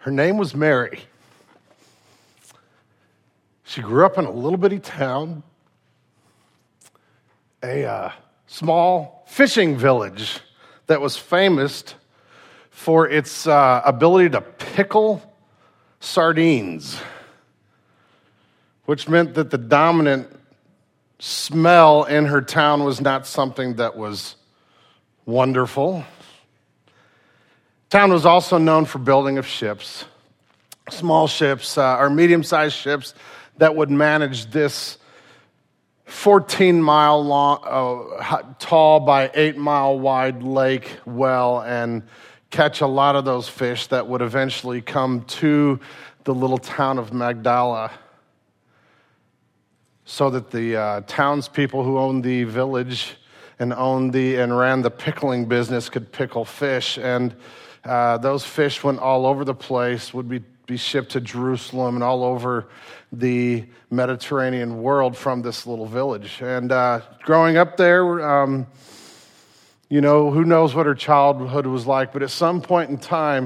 Her name was Mary. She grew up in a little bitty town, a small fishing village that was famous for its ability to pickle sardines, which meant that the dominant smell in her town was not something that was wonderful. Town was also known for building of ships, small ships or medium-sized ships that would manage this 14-mile long, tall by 8-mile wide lake well and catch a lot of those fish that would eventually come to the little town of Magdala, so that the townspeople who owned the village and ran the pickling business could pickle fish. And those fish went all over the place, would be shipped to Jerusalem and all over the Mediterranean world from this little village. And growing up there, who knows what her childhood was like, but at some point in time,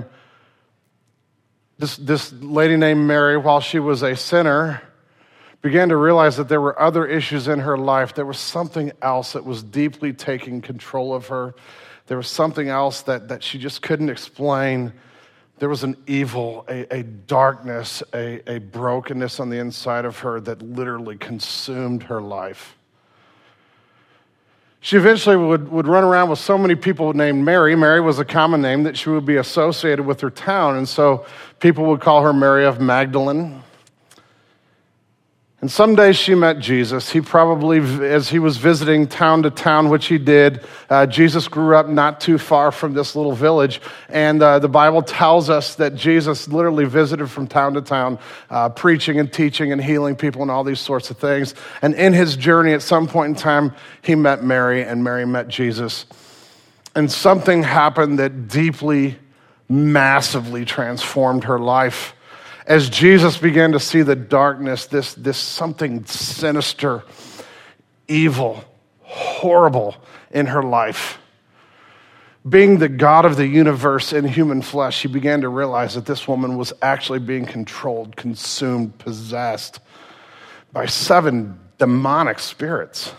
this lady named Mary, while she was a sinner, began to realize that there were other issues in her life. There was something else that was deeply taking control of her. There was something else that she just couldn't explain. There was an evil, a darkness, a brokenness on the inside of her that literally consumed her life. She eventually would run around with so many people named Mary. Mary was a common name that she would be associated with her town, and so people would call her Mary of Magdalene. And someday she met Jesus. He probably, as he was visiting town to town, which he did, Jesus grew up not too far from this little village. And the Bible tells us that Jesus literally visited from town to town, preaching and teaching and healing people and all these sorts of things. And in his journey, at some point in time, he met Mary, and Mary met Jesus. And something happened that deeply, massively transformed her life. As Jesus began to see the darkness, this something sinister, evil, horrible in her life, being the God of the universe in human flesh, he began to realize that this woman was actually being controlled, consumed, possessed by 7 demonic spirits.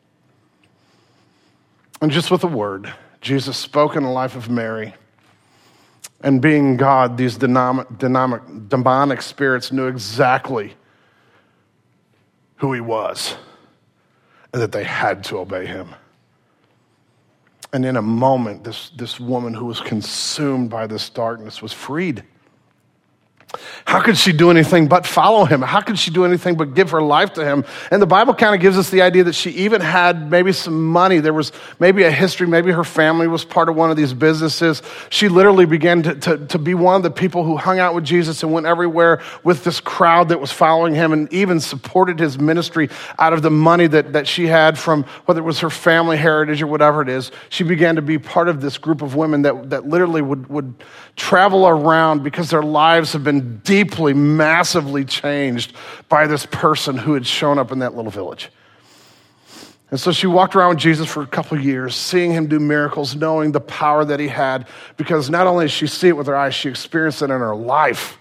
And just with a word, Jesus spoke in the life of Mary. And being God, these demonic spirits knew exactly who he was and that they had to obey him. And in a moment, this woman who was consumed by this darkness was freed. How could she do anything but follow him? How could she do anything but give her life to him? And the Bible kind of gives us the idea that she even had maybe some money. There was maybe a history. Maybe her family was part of one of these businesses. She literally began to be one of the people who hung out with Jesus and went everywhere with this crowd that was following him, and even supported his ministry out of the money that she had from whether it was her family heritage or whatever it is. She began to be part of this group of women that literally would travel around because their lives have been deeply, massively changed by this person who had shown up in that little village. And so she walked around with Jesus for a couple of years, seeing him do miracles, knowing the power that he had, because not only did she see it with her eyes, she experienced it in her life.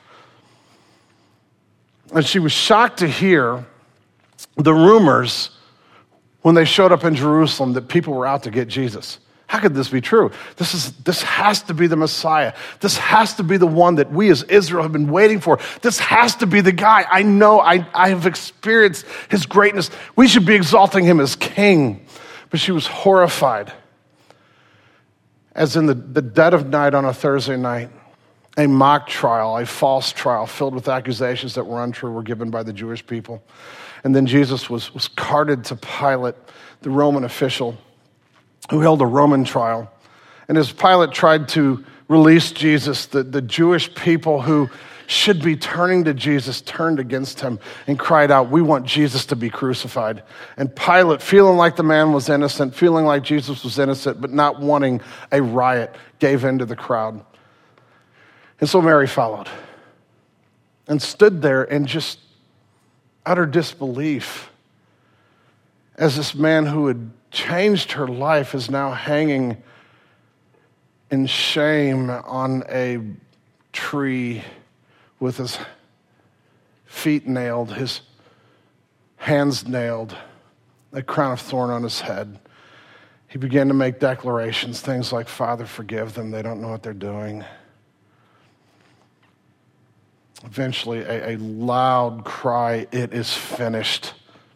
And she was shocked to hear the rumors when they showed up in Jerusalem that people were out to get Jesus. How could this be true? This has to be the Messiah. This has to be the one that we as Israel have been waiting for. This has to be the guy. I know I have experienced his greatness. We should be exalting him as king. But she was horrified. As in the dead of night on a Thursday night, a mock trial, a false trial filled with accusations that were untrue were given by the Jewish people. And then Jesus was carted to Pilate, the Roman official, who held a Roman trial. And as Pilate tried to release Jesus, the Jewish people who should be turning to Jesus turned against him and cried out, "We want Jesus to be crucified." And Pilate, feeling like the man was innocent, feeling like Jesus was innocent, but not wanting a riot, gave in to the crowd. And so Mary followed and stood there in just utter disbelief as this man who had changed her life is now hanging in shame on a tree with his feet nailed, his hands nailed, a crown of thorn on his head. He began to make declarations, things like, Father, forgive them. They don't know what they're doing. Eventually, a loud cry, it is finished.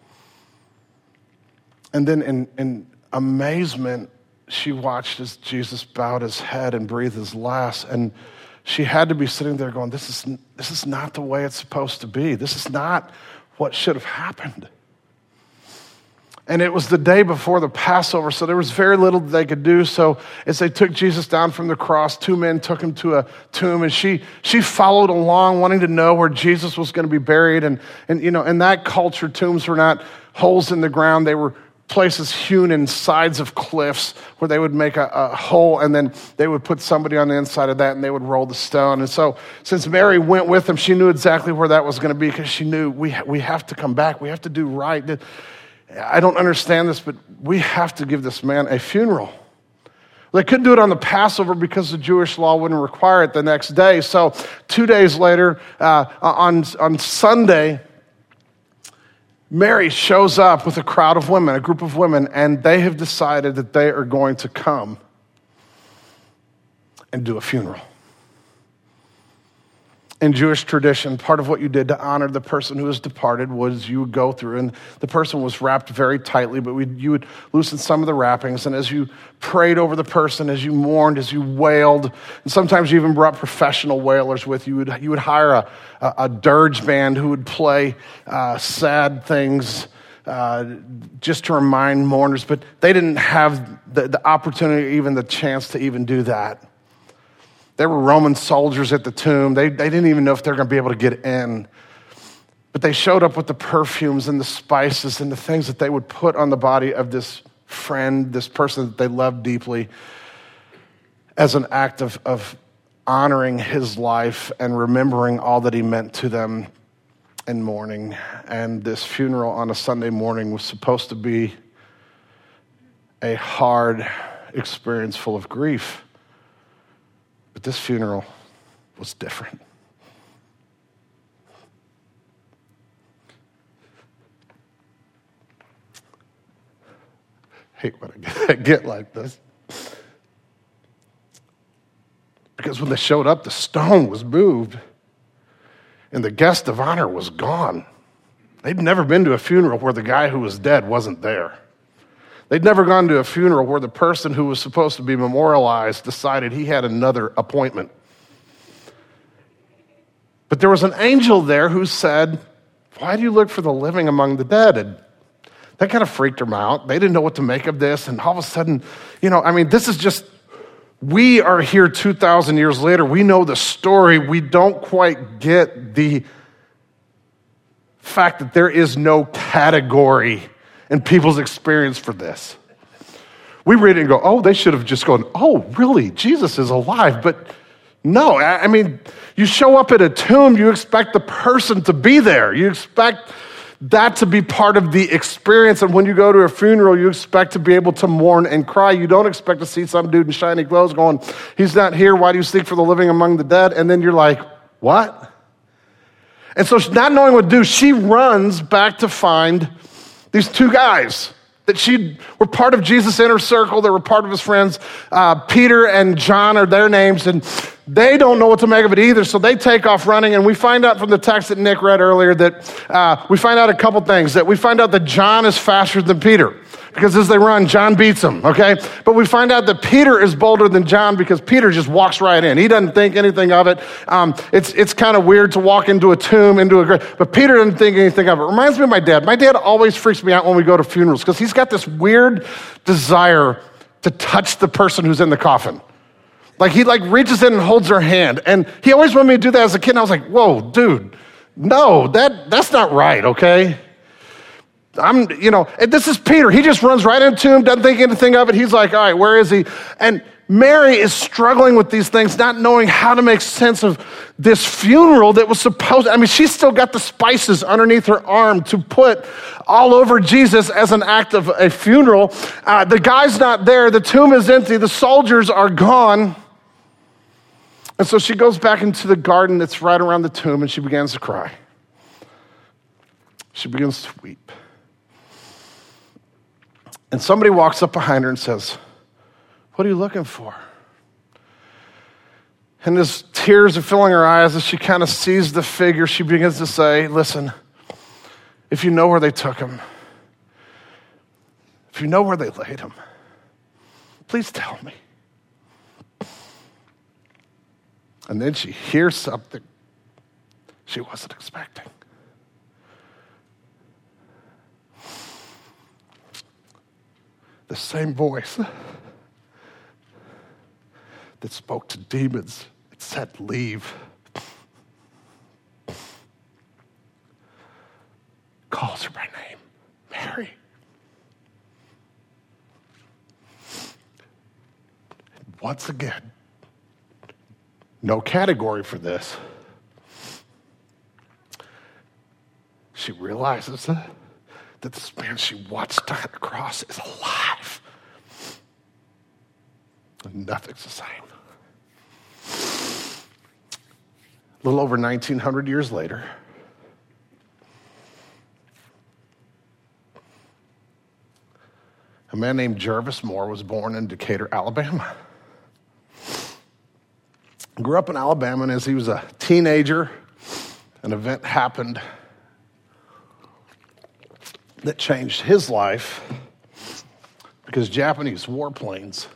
And then in amazement, she watched as Jesus bowed his head and breathed his last. And she had to be sitting there going, this is not the way it's supposed to be. This is not what should have happened. And it was the day before the Passover, so there was very little that they could do. So as they took Jesus down from the cross, two men took him to a tomb, and she followed along, wanting to know where Jesus was going to be buried. And you know, in that culture, tombs were not holes in the ground. They were places hewn in sides of cliffs where they would make a hole, and then they would put somebody on the inside of that, and they would roll the stone. And so since Mary went with them, she knew exactly where that was going to be, because she knew we have to come back. We have to do right. I don't understand this, but we have to give this man a funeral. They couldn't do it on the Passover because the Jewish law wouldn't require it the next day. So 2 days later, on Sunday, Mary shows up with a crowd of women, a group of women, and they have decided that they are going to come and do a funeral. In Jewish tradition, part of what you did to honor the person who has departed was you would go through, and the person was wrapped very tightly, but you would loosen some of the wrappings, and as you prayed over the person, as you mourned, as you wailed, and sometimes you even brought professional wailers with you, you would hire a dirge band who would play sad things just to remind mourners, but they didn't have the opportunity, even the chance to even do that. There were Roman soldiers at the tomb. They didn't even know if they were going to be able to get in. But they showed up with the perfumes and the spices and the things that they would put on the body of this friend, this person that they loved deeply, as an act of honoring his life and remembering all that he meant to them in mourning. And this funeral on a Sunday morning was supposed to be a hard experience full of grief. But this funeral was different. I hate when I get like this. Because when they showed up, the stone was moved, and the guest of honor was gone. They'd never been to a funeral where the guy who was dead wasn't there. They'd never gone to a funeral where the person who was supposed to be memorialized decided he had another appointment. But there was an angel there who said, why do you look for the living among the dead? And that kind of freaked them out. They didn't know what to make of this. And all of a sudden, this is just, we are here 2,000 years later. We know the story. We don't quite get the fact that there is no category in people's experience for this. We read it and go, oh, they should have just gone, oh, really? Jesus is alive. But no, you show up at a tomb, you expect the person to be there. You expect that to be part of the experience. And when you go to a funeral, you expect to be able to mourn and cry. You don't expect to see some dude in shiny clothes going, he's not here. Why do you seek for the living among the dead? And then you're like, what? And so not knowing what to do, she runs back to find these two guys that were part of Jesus' inner circle. They were part of his friends. Peter and John are their names, and they don't know what to make of it either, so they take off running, and we find out from the text that Nick read earlier that we find out a couple things. That we find out that John is faster than Peter, because as they run, John beats him, okay? But we find out that Peter is bolder than John because Peter just walks right in. He doesn't think anything of it. It's kind of weird to walk into a tomb, but Peter doesn't think anything of it. Reminds me of my dad. My dad always freaks me out when we go to funerals because he's got this weird desire to touch the person who's in the coffin. Like he reaches in and holds their hand. And he always wanted me to do that as a kid. And I was like, whoa, dude, no, that's not right, okay? And this is Peter. He just runs right into him, doesn't think anything of it. He's like, all right, where is he? And Mary is struggling with these things, not knowing how to make sense of this funeral that was she's still got the spices underneath her arm to put all over Jesus as an act of a funeral. The guy's not there. The tomb is empty. The soldiers are gone. And so she goes back into the garden that's right around the tomb, and she begins to cry. She begins to weep. And somebody walks up behind her and says, "What are you looking for?" And as tears are filling her eyes, as she kind of sees the figure, she begins to say, "Listen, if you know where they took him, if you know where they laid him, please tell me." And then she hears something she wasn't expecting. The same voice that spoke to demons and said, "Leave," calls her by name, Mary. Once again, no category for this. She realizes that this man she watched die on the cross is alive. And nothing's the same. A little over 1,900 years later, a man named Jervis Moore was born in Decatur, Alabama. Grew up in Alabama, and as he was a teenager, an event happened that changed his life because Japanese warplanes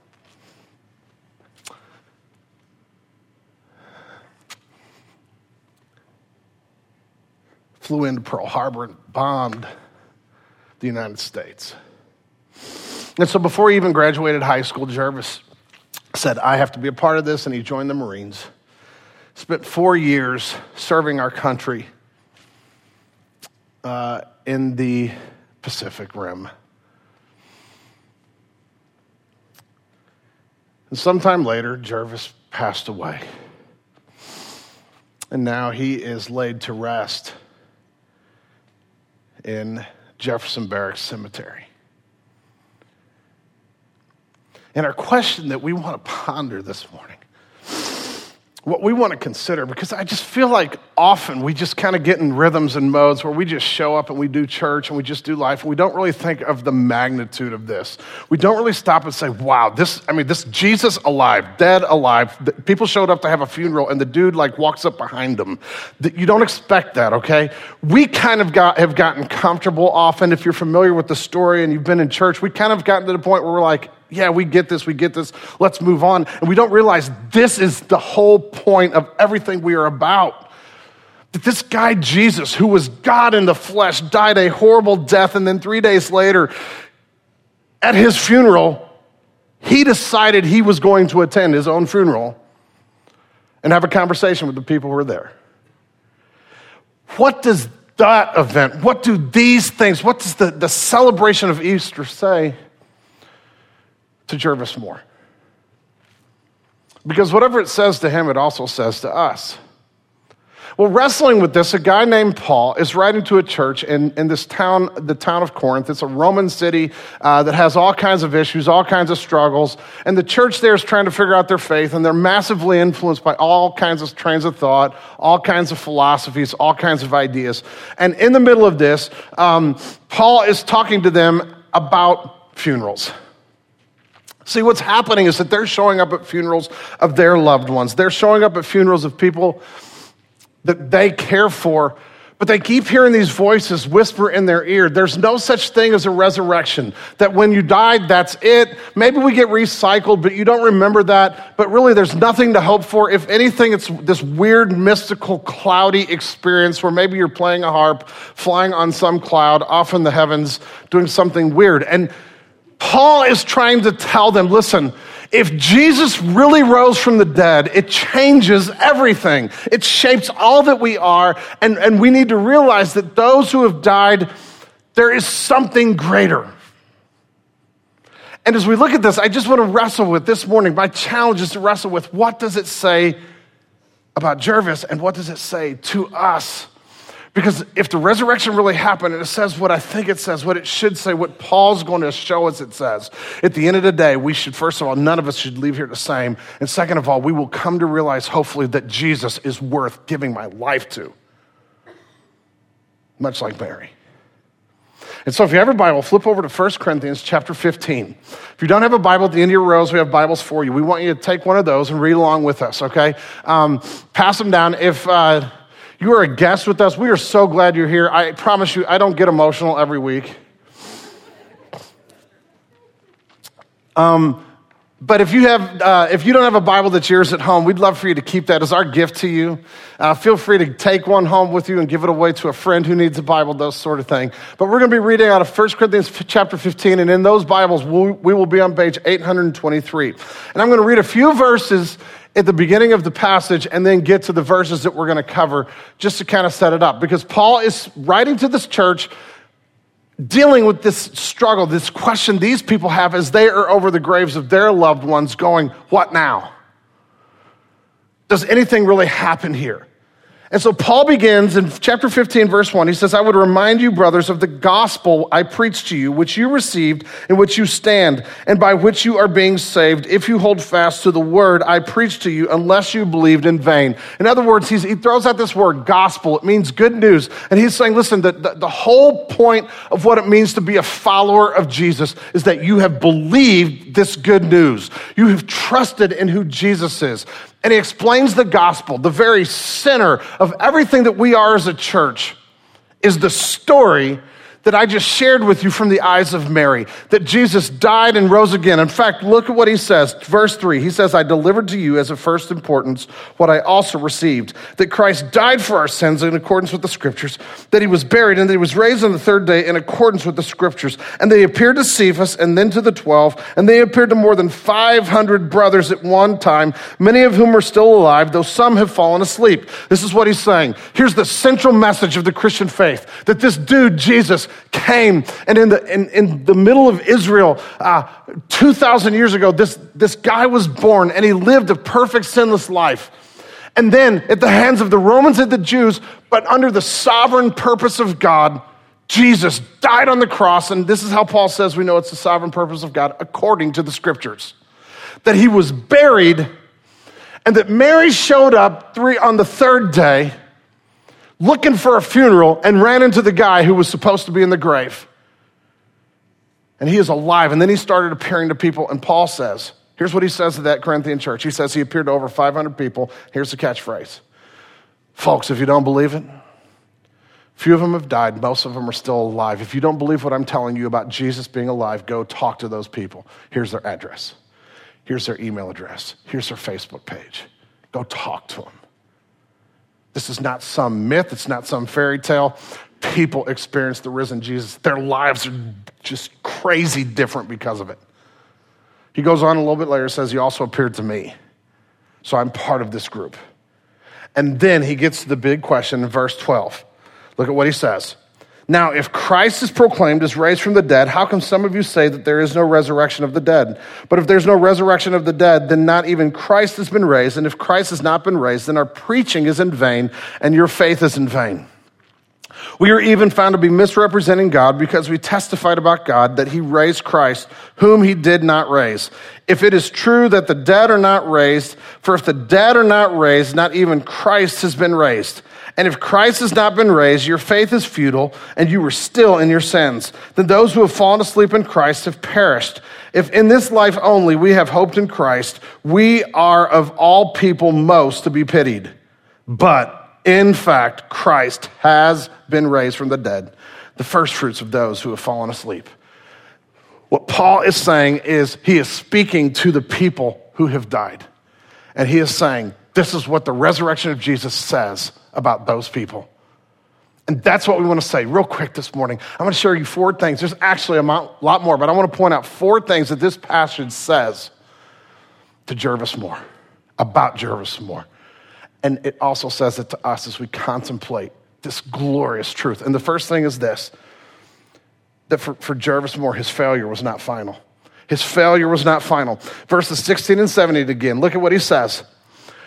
flew into Pearl Harbor and bombed the United States. And so before he even graduated high school, Jervis said, "I have to be a part of this," and he joined the Marines. Spent 4 years serving our country in the Pacific Rim. And sometime later, Jervis passed away. And now he is laid to rest in Jefferson Barracks Cemetery. And our question that we want to ponder this morning, what we want to consider, because I just feel like often we just kind of get in rhythms and modes where we just show up and we do church and we just do life, and we don't really think of the magnitude of this. We don't really stop and say, wow, this Jesus alive, dead alive. People showed up to have a funeral and the dude walks up behind them. You don't expect that, okay? We kind of have gotten comfortable often. If you're familiar with the story and you've been in church, we kind of gotten to the point where we're like, yeah, we get this, let's move on. And we don't realize this is the whole point of everything we are about. That this guy, Jesus, who was God in the flesh, died a horrible death, and then 3 days later, at his funeral, he decided he was going to attend his own funeral and have a conversation with the people who were there. What does that event, what do these things, what does the celebration of Easter say to Jervis Moore? Because whatever it says to him, it also says to us. Well, wrestling with this, a guy named Paul is writing to a church in this town, the town of Corinth. It's a Roman city that has all kinds of issues, all kinds of struggles. And the church there is trying to figure out their faith, and they're massively influenced by all kinds of trains of thought, all kinds of philosophies, all kinds of ideas. And in the middle of this, Paul is talking to them about funerals. See, what's happening is that they're showing up at funerals of their loved ones. They're showing up at funerals of people that they care for, but they keep hearing these voices whisper in their ear. There's no such thing as a resurrection, that when you died, that's it. Maybe we get recycled, but you don't remember that. But really, there's nothing to hope for. If anything, it's this weird, mystical, cloudy experience where maybe you're playing a harp, flying on some cloud, off in the heavens, doing something weird. And Paul is trying to tell them, listen, if Jesus really rose from the dead, it changes everything. It shapes all that we are, and we need to realize that those who have died, there is something greater. And as we look at this, I just want to wrestle with this morning. My challenge is to wrestle with what does it say about Jervis and what does it say to us? Because if the resurrection really happened and it says what I think it says, what it should say, what Paul's going to show us it says, at the end of the day, we should, first of all, none of us should leave here the same. And second of all, we will come to realize, hopefully, that Jesus is worth giving my life to. Much like Mary. And so if you have a Bible, flip over to 1 Corinthians chapter 15. If you don't have a Bible at the end of your rows, we have Bibles for you. We want you to take one of those and read along with us, okay? Pass them down. If you are a guest with us, we are so glad you're here. I promise you, I don't get emotional every week. But if you don't have a Bible that's yours at home, we'd love for you to keep that as our gift to you. Feel free to take one home with you and give it away to a friend who needs a Bible, those sort of thing. But we're going to be reading out of 1 Corinthians chapter 15, and in those Bibles, we will be on page 823. And I'm going to read a few verses at the beginning of the passage and then get to the verses that we're going to cover just to kind of set it up. Because Paul is writing to this church dealing with this struggle, this question these people have as they are over the graves of their loved ones going, what now? Does anything really happen here? And so Paul begins in chapter 15, verse 1. He says, I would remind you, brothers, of the gospel I preached to you, which you received, in which you stand, and by which you are being saved, if you hold fast to the word I preached to you, unless you believed in vain. In other words, he throws out this word, gospel. It means good news. And he's saying, listen, the whole point of what it means to be a follower of Jesus is that you have believed this good news. You have trusted in who Jesus is. And he explains the gospel, the very center of everything that we are as a church is the story that I just shared with you from the eyes of Mary, that Jesus died and rose again. In fact, look at what he says. Verse 3, he says, I delivered to you as of first importance what I also received, that Christ died for our sins in accordance with the scriptures, that he was buried and that he was raised on the third day in accordance with the scriptures. And they appeared to Cephas and then to the 12, and they appeared to more than 500 brothers at one time, many of whom are still alive, though some have fallen asleep. This is what he's saying. Here's the central message of the Christian faith, that this dude, Jesus, came, and in the middle of Israel, 2,000 years ago, this guy was born, and he lived a perfect, sinless life. And then, at the hands of the Romans and the Jews, but under the sovereign purpose of God, Jesus died on the cross, and this is how Paul says we know it's the sovereign purpose of God, according to the scriptures. That he was buried, and that Mary showed up on the third day, looking for a funeral, and ran into the guy who was supposed to be in the grave. And he is alive. And then he started appearing to people. And Paul says, here's what he says to that Corinthian church. He says he appeared to over 500 people. Here's the catchphrase. Folks, if you don't believe it, few of them have died. Most of them are still alive. If you don't believe what I'm telling you about Jesus being alive, go talk to those people. Here's their address. Here's their email address. Here's their Facebook page. Go talk to them. This is not some myth. It's not some fairy tale. People experience the risen Jesus. Their lives are just crazy different because of it. He goes on a little bit later and says, he also appeared to me. So I'm part of this group. And then he gets to the big question in verse 12. Look at what he says. Now, if Christ is proclaimed as raised from the dead, how come some of you say that there is no resurrection of the dead? But if there's no resurrection of the dead, then not even Christ has been raised. And if Christ has not been raised, then our preaching is in vain and your faith is in vain. We are even found to be misrepresenting God because we testified about God that he raised Christ, whom he did not raise. If it is true that the dead are not raised, for if the dead are not raised, not even Christ has been raised. And if Christ has not been raised, your faith is futile, and you are still in your sins. Then those who have fallen asleep in Christ have perished. If in this life only we have hoped in Christ, we are of all people most to be pitied. But in fact, Christ has been raised from the dead, the first fruits of those who have fallen asleep. What Paul is saying is he is speaking to the people who have died. And he is saying, this is what the resurrection of Jesus says about those people. And that's what we want to say real quick this morning. I'm going to show you 4 things. There's actually a lot more, but I want to point out 4 things that this passage says to Jervis Moore, about Jervis Moore. And it also says it to us as we contemplate this glorious truth. And the first thing is this, that for Jervis Moore, his failure was not final. His failure was not final. Verses 16 and 17 again, look at what he says.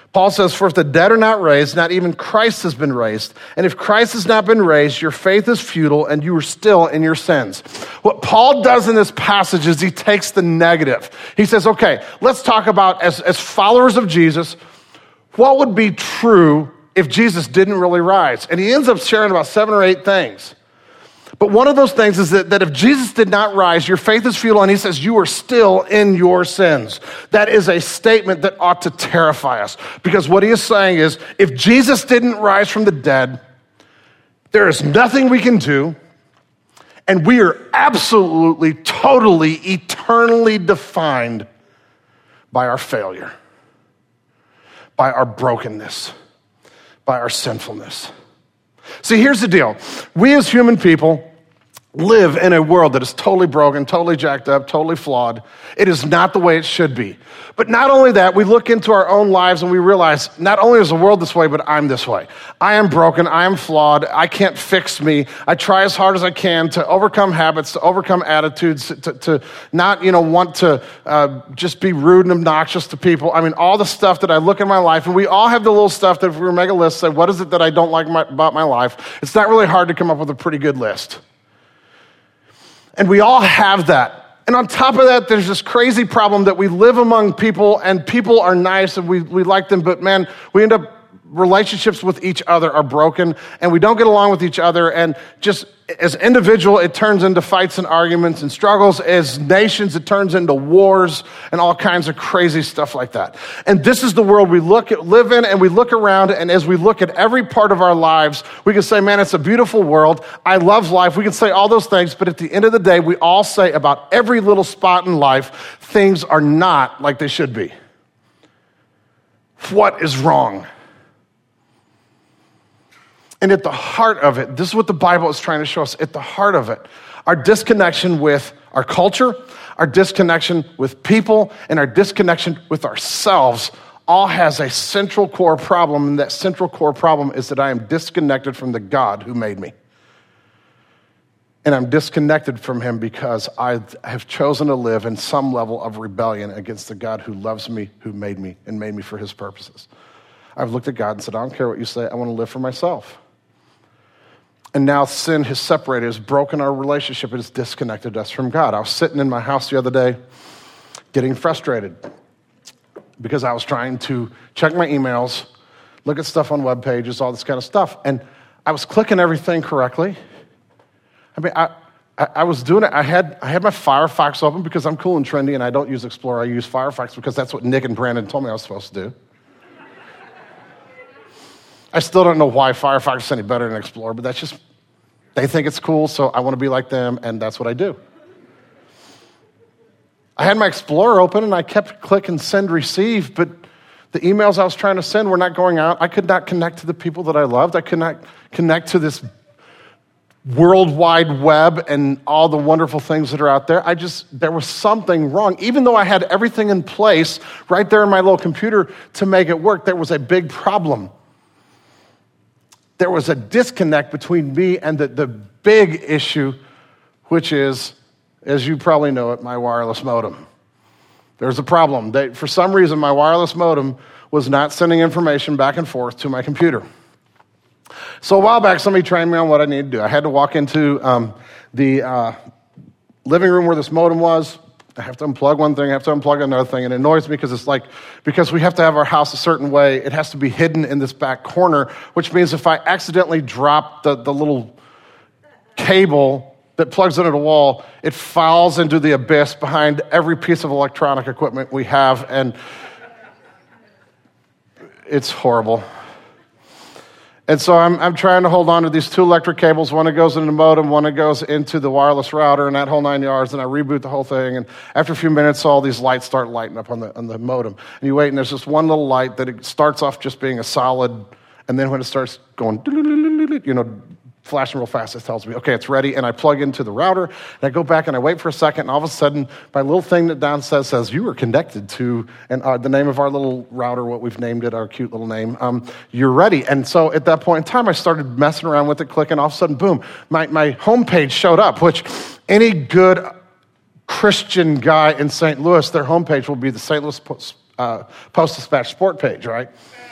Paul says, for if the dead are not raised, not even Christ has been raised. And if Christ has not been raised, your faith is futile and you are still in your sins. What Paul does in this passage is he takes the negative. He says, okay, let's talk about, as followers of Jesus, what would be true if Jesus didn't really rise? And he ends up sharing about 7 or 8 things. But one of those things is that if Jesus did not rise, your faith is futile, and he says you are still in your sins. That is a statement that ought to terrify us, because what he is saying is, if Jesus didn't rise from the dead, there is nothing we can do, and we are absolutely, totally, eternally defined by our failure, by our brokenness, by our sinfulness. See, here's the deal. We as human people live in a world that is totally broken, totally jacked up, totally flawed. It is not the way it should be. But not only that, we look into our own lives and we realize not only is the world this way, but I'm this way. I am broken. I am flawed. I can't fix me. I try as hard as I can to overcome habits, to overcome attitudes, to not, want to just be rude and obnoxious to people. I mean, all the stuff that I look in my life, and we all have the little stuff that if we were to make a list, say, what is it that I don't like about my life? It's not really hard to come up with a pretty good list. And we all have that. And on top of that, there's this crazy problem that we live among people, and people are nice and we like them, but man, we end up, relationships with each other are broken, and we don't get along with each other, and just as individual, it turns into fights and arguments and struggles. As nations, it turns into wars and all kinds of crazy stuff like that. And this is the world we live in, and we look around, and as we look at every part of our lives, we can say, man, it's a beautiful world. I love life. We can say all those things, but at the end of the day, we all say about every little spot in life, things are not like they should be. What is wrong? And at the heart of it, this is what the Bible is trying to show us. At the heart of it, our disconnection with our culture, our disconnection with people, and our disconnection with ourselves all has a central core problem. And that central core problem is that I am disconnected from the God who made me. And I'm disconnected from him because I have chosen to live in some level of rebellion against the God who loves me, who made me, and made me for his purposes. I've looked at God and said, I don't care what you say. I want to live for myself. And now sin has separated, has broken our relationship, it has disconnected us from God. I was sitting in my house the other day getting frustrated because I was trying to check my emails, look at stuff on web pages, all this kind of stuff. And I was clicking everything correctly. I mean, I was doing it. I had my Firefox open because I'm cool and trendy and I don't use Explorer. I use Firefox because that's what Nick and Brandon told me I was supposed to do. I still don't know why Firefox is any better than Explorer, but that's just, they think it's cool, so I want to be like them, and that's what I do. I had my Explorer open, and I kept clicking send receive, but the emails I was trying to send were not going out. I could not connect to the people that I loved. I could not connect to this World Wide Web and all the wonderful things that are out there. There was something wrong. Even though I had everything in place right there in my little computer to make it work, there was a big problem. There was a disconnect between me and the big issue, which is, as you probably know it, my wireless modem. There's a problem. For some reason, my wireless modem was not sending information back and forth to my computer. So a while back, somebody trained me on what I needed to do. I had to walk into the living room where this modem was. I have to unplug one thing, I have to unplug another thing, and it annoys me because it's like, because we have to have our house a certain way, it has to be hidden in this back corner, which means if I accidentally drop the little cable that plugs into the wall, it falls into the abyss behind every piece of electronic equipment we have, and it's horrible. And so I'm trying to hold on to these 2 electric cables. One that goes into the modem, one that goes into the wireless router, and that whole 9 yards. And I reboot the whole thing. And after a few minutes, all these lights start lighting up on the modem. And you wait, and there's this one little light that it starts off just being a solid, and then when it starts going, flashing real fast, it tells me, okay, it's ready. And I plug into the router, and I go back and I wait for a second, and all of a sudden, my little thing that down says you are connected to, and the name of our little router, what we've named it, our cute little name, you're ready. And so at that point in time, I started messing around with it, clicking, all of a sudden, boom, my homepage showed up, which any good Christian guy in St. Louis, their homepage will be the St. Louis Post-Dispatch sport page, right?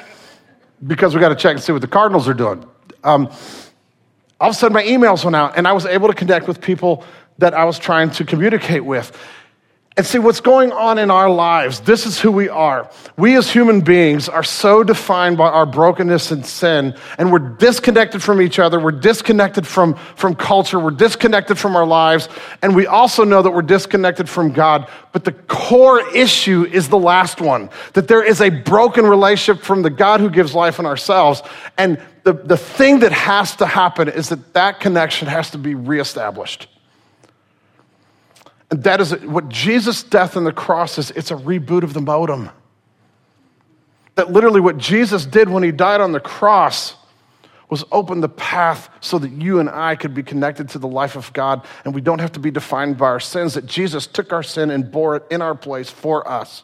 because we got to check and see what the Cardinals are doing. All of a sudden, my emails went out, and I was able to connect with people that I was trying to communicate with. And see what's going on in our lives. This is who we are. We as human beings are so defined by our brokenness and sin, and we're disconnected from each other. We're disconnected from culture. We're disconnected from our lives. And we also know that we're disconnected from God. But the core issue is the last one, that there is a broken relationship from the God who gives life in ourselves. And the thing that has to happen is that connection has to be reestablished. And that is what Jesus' death on the cross is. It's a reboot of the modem. That literally what Jesus did when he died on the cross was open the path so that you and I could be connected to the life of God, and we don't have to be defined by our sins, that Jesus took our sin and bore it in our place for us.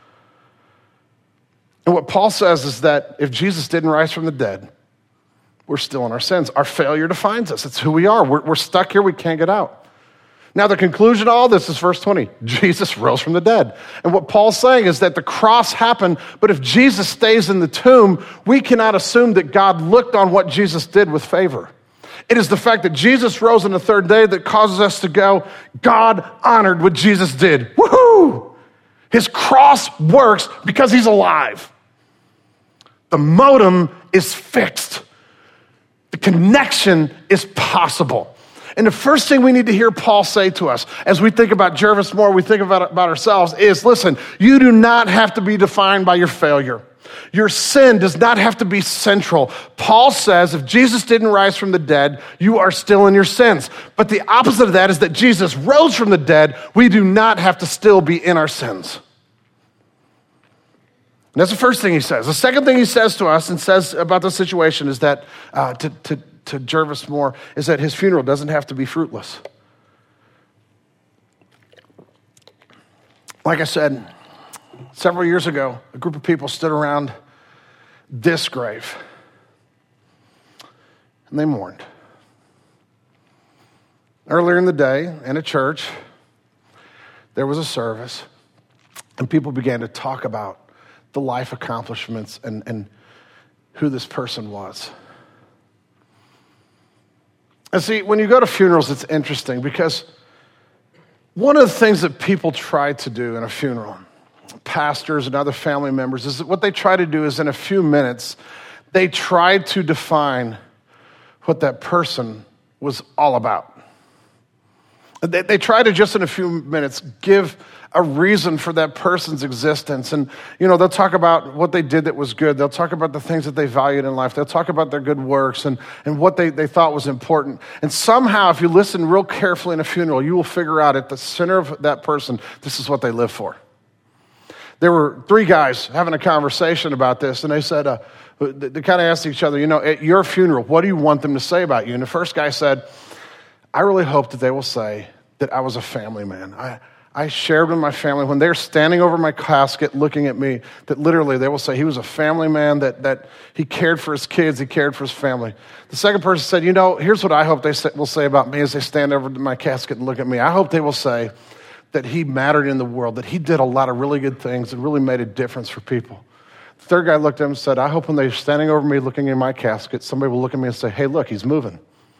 And what Paul says is that if Jesus didn't rise from the dead, we're still in our sins. Our failure defines us. It's who we are. We're stuck here. We can't get out. Now, the conclusion of all this is verse 20. Jesus rose from the dead. And what Paul's saying is that the cross happened, but if Jesus stays in the tomb, we cannot assume that God looked on what Jesus did with favor. It is the fact that Jesus rose on the third day that causes us to go, God honored what Jesus did. Woohoo! His cross works because he's alive. The modem is fixed. The connection is possible. And the first thing we need to hear Paul say to us as we think about Jervis Moore, we think about ourselves is, listen, you do not have to be defined by your failure. Your sin does not have to be central. Paul says if Jesus didn't rise from the dead, you are still in your sins. But the opposite of that is that Jesus rose from the dead. We do not have to still be in our sins. And that's the first thing he says. The second thing he says to us and says about the situation is that to Jervis Moore is that his funeral doesn't have to be fruitless. Like I said, several years ago, a group of people stood around this grave and they mourned. Earlier in the day, in a church, there was a service and people began to talk about the life accomplishments and who this person was. And see, when you go to funerals, it's interesting because one of the things that people try to do in a funeral, pastors and other family members, is that what they try to do is in a few minutes, they try to define what that person was all about. They try to just in a few minutes give a reason for that person's existence. And, they'll talk about what they did that was good. They'll talk about the things that they valued in life. They'll talk about their good works and what they thought was important. And somehow, if you listen real carefully in a funeral, you will figure out at the center of that person, this is what they live for. There were 3 guys having a conversation about this, and they said, they kind of asked each other, at your funeral, what do you want them to say about you? And the first guy said, I really hope that they will say that I was a family man. I shared with my family, when they're standing over my casket looking at me, that literally they will say he was a family man, that he cared for his kids, he cared for his family. The second person said, here's what I hope they will say about me as they stand over my casket and look at me. I hope they will say that he mattered in the world, that he did a lot of really good things and really made a difference for people. The third guy looked at him and said, I hope when they're standing over me looking in my casket, somebody will look at me and say, hey, look, he's moving.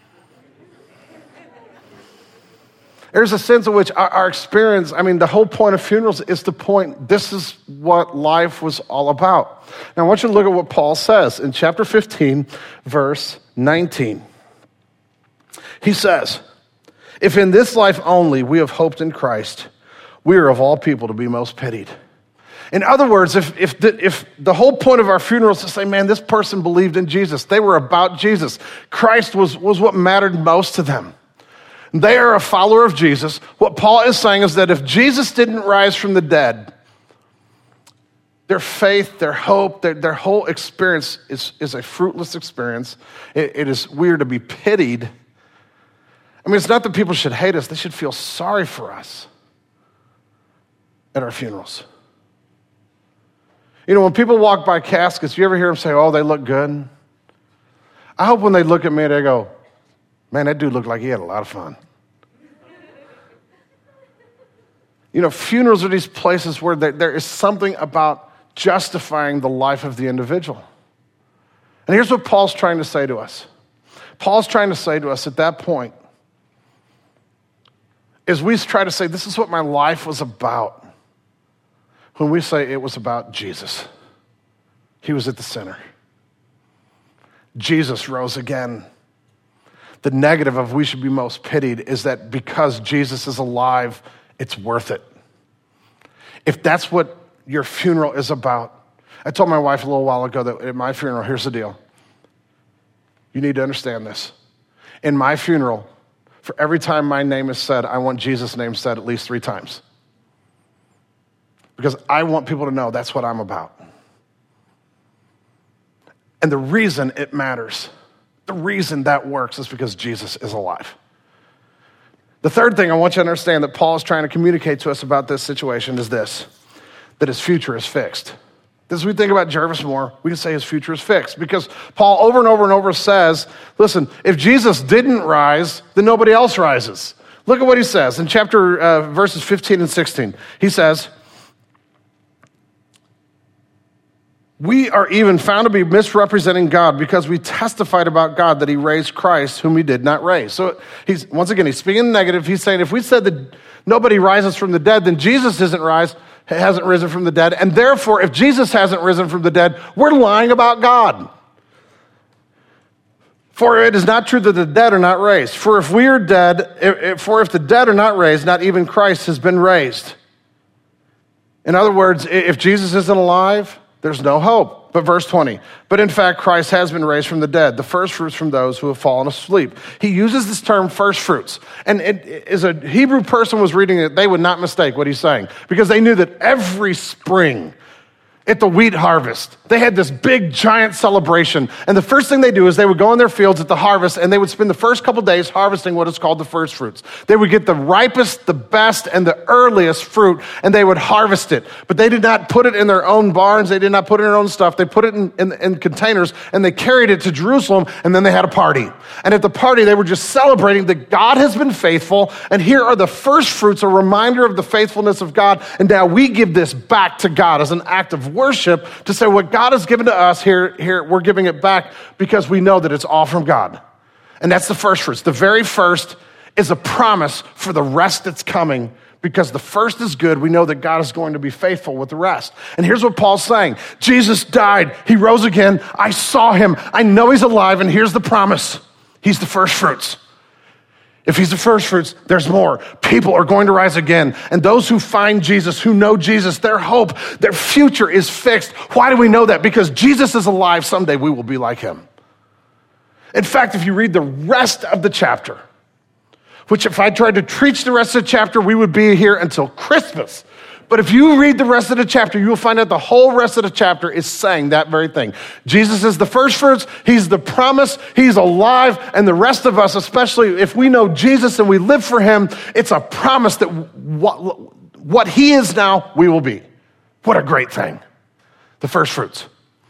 There's a sense in which our experience, the whole point of funerals is to point, this is what life was all about. Now, I want you to look at what Paul says in chapter 15, verse 19. He says, if in this life only we have hoped in Christ, we are of all people to be most pitied. In other words, if the whole point of our funeral is to say, man, this person believed in Jesus. They were about Jesus. Christ was what mattered most to them. They are a follower of Jesus. What Paul is saying is that if Jesus didn't rise from the dead, their faith, their hope, their whole experience is a fruitless experience. We are to be pitied. It's not that people should hate us. They should feel sorry for us at our funerals. When people walk by caskets, you ever hear them say, oh, they look good? I hope when they look at me, they go, man, that dude looked like he had a lot of fun. Funerals are these places where there is something about justifying the life of the individual. And here's what Paul's trying to say to us. Paul's trying to say to us at that point is we try to say, this is what my life was about. When we say it was about Jesus. He was at the center. Jesus rose again. The negative of we should be most pitied is that because Jesus is alive, it's worth it. If that's what your funeral is about, I told my wife a little while ago that at my funeral, here's the deal. You need to understand this. In my funeral, for every time my name is said, I want Jesus' name said at least 3 times. Because I want people to know that's what I'm about. And the reason it matters, the reason that works is because Jesus is alive. The third thing I want you to understand that Paul is trying to communicate to us about this situation is this, that his future is fixed. As we think about Jervis Moore, we can say his future is fixed because Paul over and over and over says, listen, if Jesus didn't rise, then nobody else rises. Look at what he says in chapter verses 15 and 16. He says, we are even found to be misrepresenting God because we testified about God that he raised Christ whom he did not raise. So he's speaking negative. He's saying if we said that nobody rises from the dead, then Jesus hasn't risen from the dead. And therefore, if Jesus hasn't risen from the dead, we're lying about God. For it is not true that the dead are not raised. For if the dead are not raised, not even Christ has been raised. In other words, if Jesus isn't alive, there's no hope. But verse 20, but in fact, Christ has been raised from the dead, the first fruits from those who have fallen asleep. He uses this term first fruits. And as a Hebrew person was reading it, they would not mistake what he's saying because they knew that every spring at the wheat harvest, they had this big giant celebration. And the first thing they do is they would go in their fields at the harvest and they would spend the first couple days harvesting what is called the first fruits. They would get the ripest, the best, and the earliest fruit and they would harvest it. But they did not put it in their own barns. They did not put it in their own stuff. They put it in containers and they carried it to Jerusalem and then they had a party. And at the party, they were just celebrating that God has been faithful and here are the first fruits, a reminder of the faithfulness of God. And now we give this back to God as an act of worship to say what God has given to us here, we're giving it back because we know that it's all from God. And that's the first fruits. The very first is a promise for the rest that's coming because the first is good. We know that God is going to be faithful with the rest. And here's what Paul's saying. Jesus died. He rose again. I saw him. I know he's alive. And here's the promise. He's the first fruits. If he's the first fruits, there's more. People are going to rise again. And those who find Jesus, who know Jesus, their hope, their future is fixed. Why do we know that? Because Jesus is alive. Someday we will be like him. In fact, if you read the rest of the chapter, which if I tried to preach the rest of the chapter, we would be here until Christmas. But if you read the rest of the chapter, you will find out the whole rest of the chapter is saying that very thing. Jesus is the first fruits. He's the promise. He's alive. And the rest of us, especially if we know Jesus and we live for him, it's a promise that what he is now, we will be. What a great thing. The first fruits.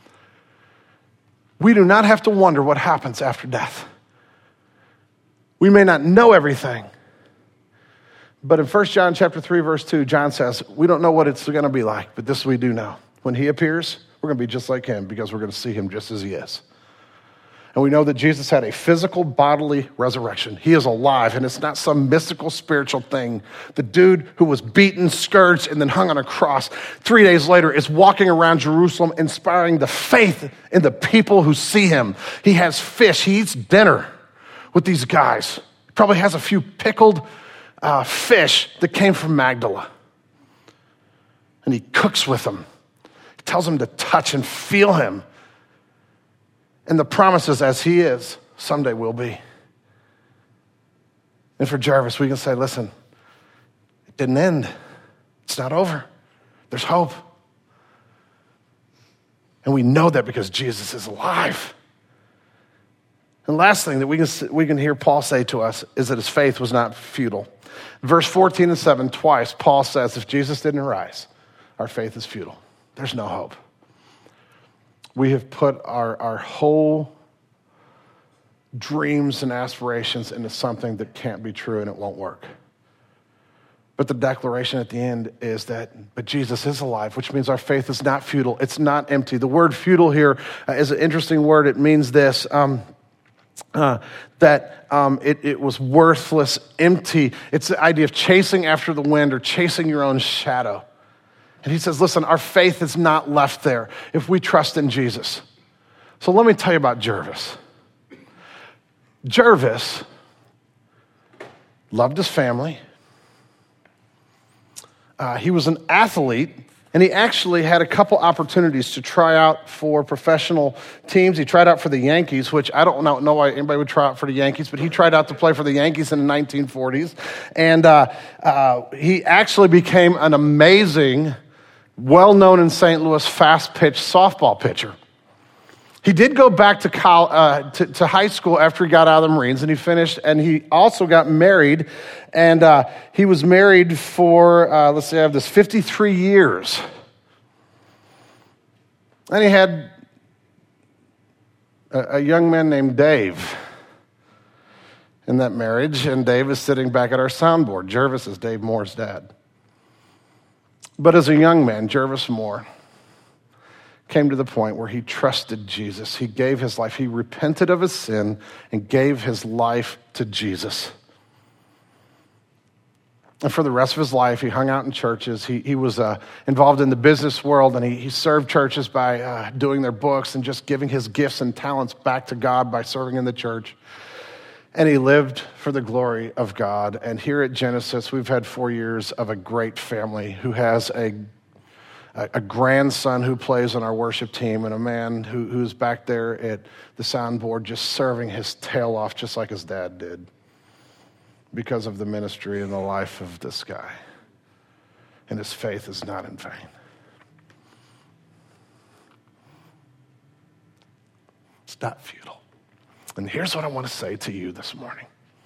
We do not have to wonder what happens after death. We may not know everything. But in 1 John chapter 3, verse 2, John says, we don't know what it's going to be like, but this we do know. When he appears, we're going to be just like him because we're going to see him just as he is. And we know that Jesus had a physical, bodily resurrection. He is alive, and it's not some mystical, spiritual thing. The dude who was beaten, scourged, and then hung on a cross 3 days later is walking around Jerusalem, inspiring the faith in the people who see him. He has fish. He eats dinner with these guys. He probably has a few pickled fish that came from Magdala. And he cooks with them. He tells them to touch and feel him. And the promise is, as he is, someday we'll be. And for Jarvis, we can say, listen, it didn't end. It's not over. There's hope. And we know that because Jesus is alive. And last thing that we can hear Paul say to us is that his faith was not futile. Verse 14 and 7, twice, Paul says, if Jesus didn't rise, our faith is futile. There's no hope. We have put our whole dreams and aspirations into something that can't be true and it won't work. But the declaration at the end is that, but Jesus is alive, which means our faith is not futile. It's not empty. The word futile here is an interesting word. It means this, it was worthless, empty. It's the idea of chasing after the wind or chasing your own shadow. And he says, listen, our faith is not left there if we trust in Jesus. So let me tell you about Jervis. Jervis loved his family. He was an athlete, and he actually had a couple opportunities to try out for professional teams. He tried out for the Yankees, which I don't know why anybody would try out for the Yankees, but he tried out to play for the Yankees in the 1940s. And he actually became an amazing, well-known in St. Louis fast-pitch softball pitcher. He did go back to high school after he got out of the Marines, and he finished, and he also got married, and he was married for, I have this, 53 years. And he had a young man named Dave in that marriage, and Dave is sitting back at our soundboard. Jervis is Dave Moore's dad. But as a young man, Jervis Moore came to the point where he trusted Jesus. He gave his life. He repented of his sin and gave his life to Jesus. And for the rest of his life, he hung out in churches. He was involved in the business world, and he served churches by doing their books and just giving his gifts and talents back to God by serving in the church. And he lived for the glory of God. And here at Genesis, we've had 4 years of a great family who has a grandson who plays on our worship team, and a man who's back there at the soundboard just serving his tail off just like his dad did because of the ministry and the life of this guy. And his faith is not in vain. It's not futile. And here's what I want to say to you this morning.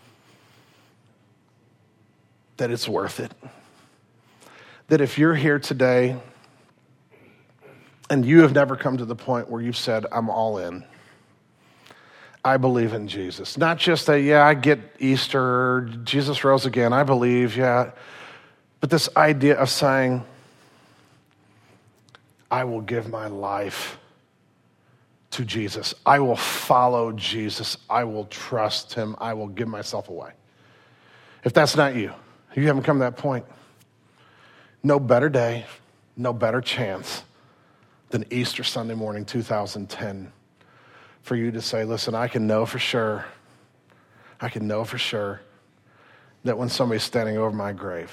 That it's worth it. That if you're here today and you have never come to the point where you've said, I'm all in. I believe in Jesus. Not just that, I get Easter, Jesus rose again, I believe, But this idea of saying, I will give my life to Jesus. I will follow Jesus. I will trust him. I will give myself away. If that's not you, if you haven't come to that point, no better day, no better chance than Easter Sunday morning 2010 for you to say, listen, I can know for sure that when somebody's standing over my grave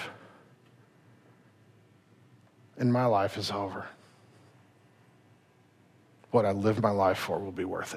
and my life is over, what I lived my life for will be worth it.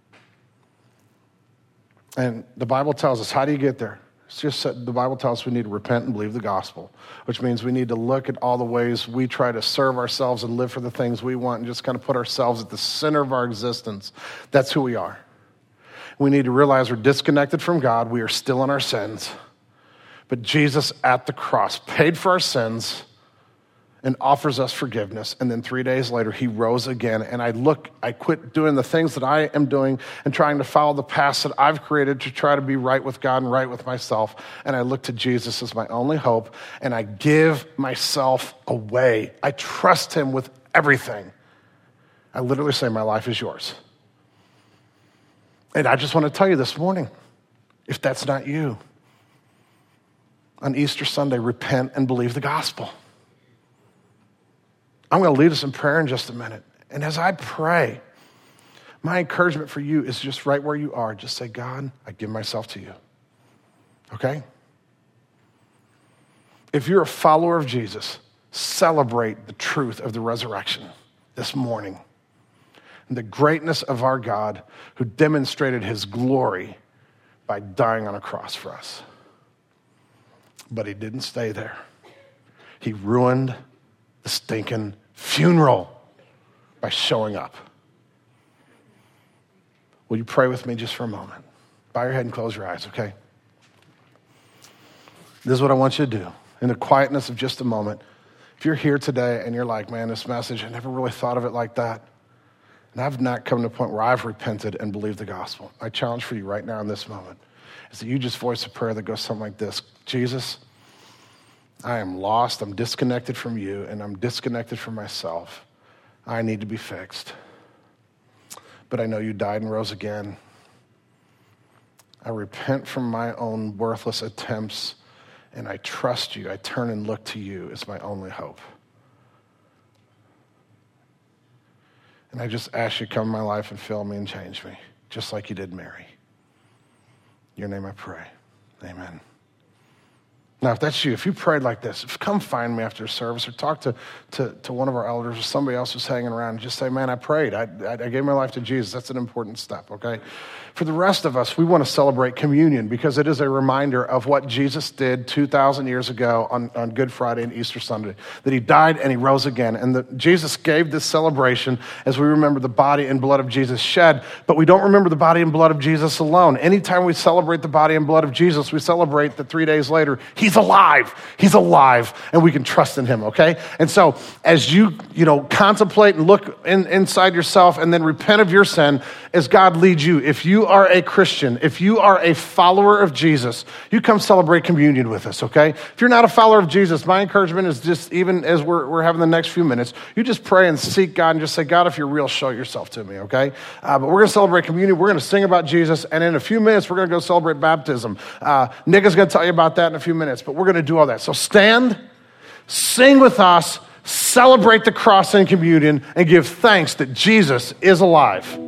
And the Bible tells us, how do you get there? It's just that the Bible tells us we need to repent and believe the gospel, which means we need to look at all the ways we try to serve ourselves and live for the things we want and just kind of put ourselves at the center of our existence. That's who we are. We need to realize we're disconnected from God. We are still in our sins. But Jesus at the cross paid for our sins and offers us forgiveness. And then 3 days later, he rose again. And I quit doing the things that I am doing and trying to follow the paths that I've created to try to be right with God and right with myself. And I look to Jesus as my only hope. And I give myself away. I trust him with everything. I literally say, my life is yours. And I just want to tell you this morning, if that's not you, on Easter Sunday, repent and believe the gospel. I'm going to lead us in prayer in just a minute. And as I pray, my encouragement for you is just right where you are. Just say, God, I give myself to you. Okay? If you're a follower of Jesus, celebrate the truth of the resurrection this morning and the greatness of our God who demonstrated his glory by dying on a cross for us. But he didn't stay there. He ruined the stinking funeral by showing up. Will you pray with me just for a moment? Bow your head and close your eyes, okay? This is what I want you to do. In the quietness of just a moment, if you're here today and you're like, man, this message, I never really thought of it like that, and I've not come to a point where I've repented and believed the gospel, my challenge for you right now in this moment is that you just voice a prayer that goes something like this. Jesus, I am lost, I'm disconnected from you, and I'm disconnected from myself. I need to be fixed. But I know you died and rose again. I repent from my own worthless attempts, and I trust you. I turn and look to you as my only hope. And I just ask you to come in my life and fill me and change me, just like you did Mary. In your name I pray. Amen. Now, if that's you, if you prayed like this, come find me after service or talk to one of our elders or somebody else who's hanging around and just say, man, I prayed. I gave my life to Jesus. That's an important step, okay? For the rest of us, we want to celebrate communion because it is a reminder of what Jesus did 2,000 years ago on Good Friday and Easter Sunday, that he died and he rose again. And Jesus gave this celebration as we remember the body and blood of Jesus shed, but we don't remember the body and blood of Jesus alone. Anytime we celebrate the body and blood of Jesus, we celebrate that 3 days later, he's alive. He's alive, and we can trust in him, okay? And so as you contemplate and look inside yourself and then repent of your sin as God leads you, if you are a Christian, if you are a follower of Jesus, you come celebrate communion with us, okay? If you're not a follower of Jesus, my encouragement is just, even as we're having the next few minutes, you just pray and seek God and just say, God, if you're real, show yourself to me, okay? But we're going to celebrate communion. We're going to sing about Jesus, and in a few minutes, we're going to go celebrate baptism. Nick is going to tell you about that in a few minutes, but we're going to do all that. So stand, sing with us, celebrate the cross and communion, and give thanks that Jesus is alive.